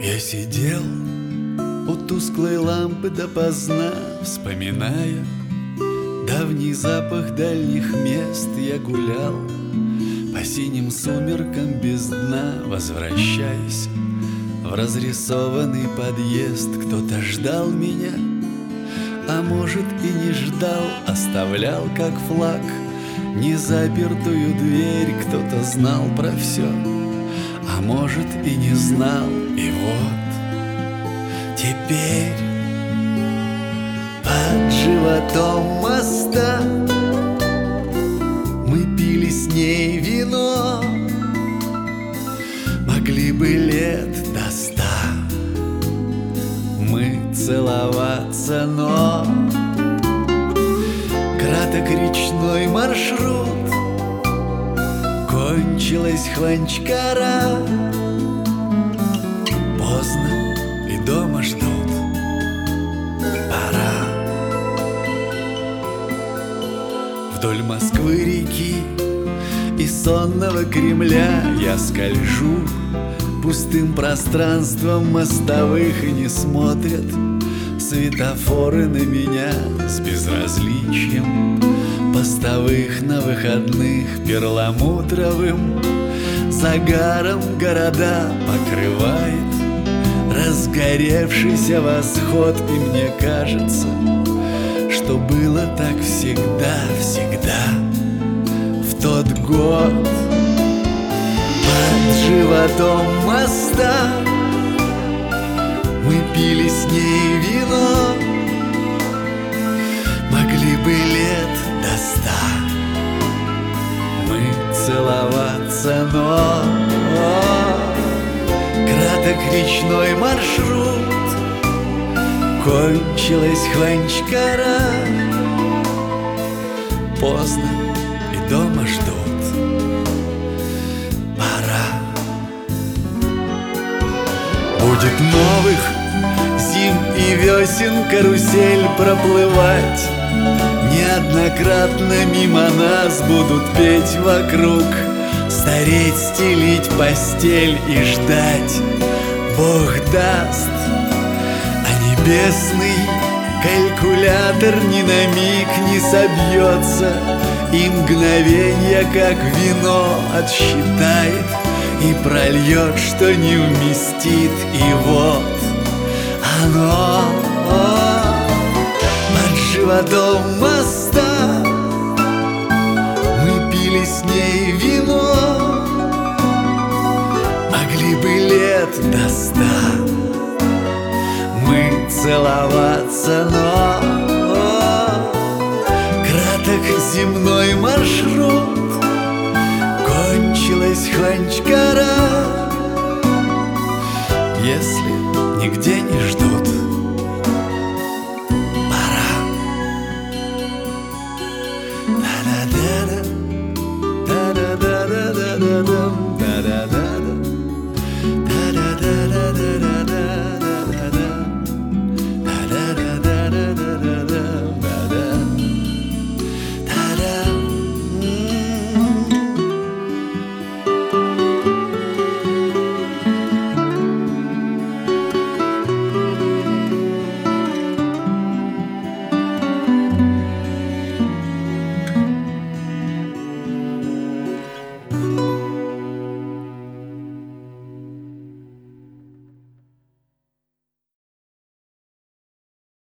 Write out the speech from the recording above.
Я сидел у тусклой лампы допоздна, вспоминая давний запах дальних мест. Я гулял по синим сумеркам без дна, возвращаясь в разрисованный подъезд. Кто-то ждал меня, а может и не ждал, оставлял как флаг незапертую дверь. Кто-то знал про все, а может и не знал. И вот теперь под животом моста мы пили с ней вино. Могли бы лет до 100 мы целоваться, но краток речной маршрут, кончилась Хванчкара. Поздно и дома ждут, пора. Вдоль Москвы-реки и сонного Кремля я скольжу пустым пространством мостовых, и не смотрят светофоры на меня с безразличием постовых. На выходных перламутровым загаром города покрывает разгоревшийся восход. И мне кажется, что было так всегда, всегда в тот год. Под животом моста мы пили с ней вино. Могли бы лет до 100 мы целоваться, но краток речной маршрут, кончилась Хванчкара. Поздно и дома ждут, пора. Будет новых зим и весен карусель проплывать, неоднократно мимо нас будут петь вокруг, стареть, стелить постель и ждать Бог даст. А небесный калькулятор ни на миг не собьется, и мгновенье, как вино, отсчитает и прольет, что не вместит. И вот оно под животом моста мы пили с ней вино. Могли бы лет до 100 мы целоваться, но краток земной маршрут, кончилась Хванчкара. Если нигде не ждать,